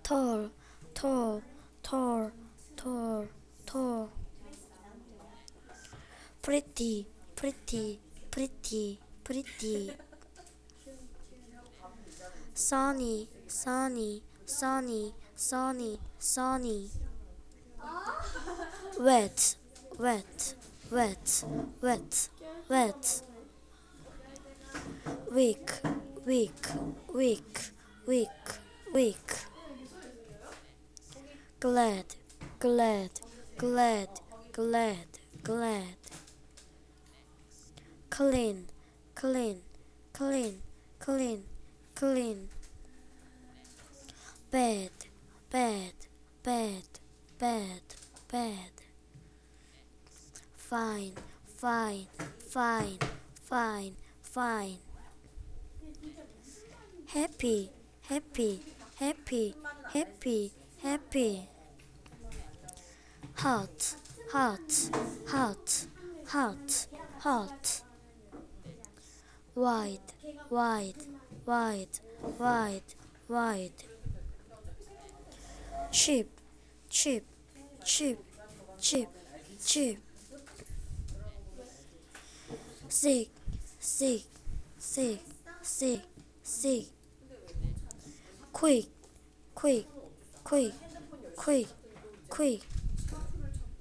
tall, tall, tall, tall, tall. Pretty, pretty, pretty, pretty. Sunny, sunny, sunny, sunny, sunny. Wet, wet, wet, wet, wet. Weak, weak, weak, weak, weak. Glad, glad, glad, glad, glad. Clean, clean, clean, clean, clean. Bad, bad, bad, bad, bad. Fine, fine, fine, fine, fine. Happy, happy, happy, happy, happy. Hot, hot, hot, hot, hot. Wide, wide, wide, wide, wide. Cheap, cheap, cheap, cheap, cheap. Sick, sick, sick, sick, sick. Quick, quick, quick, quick, quick.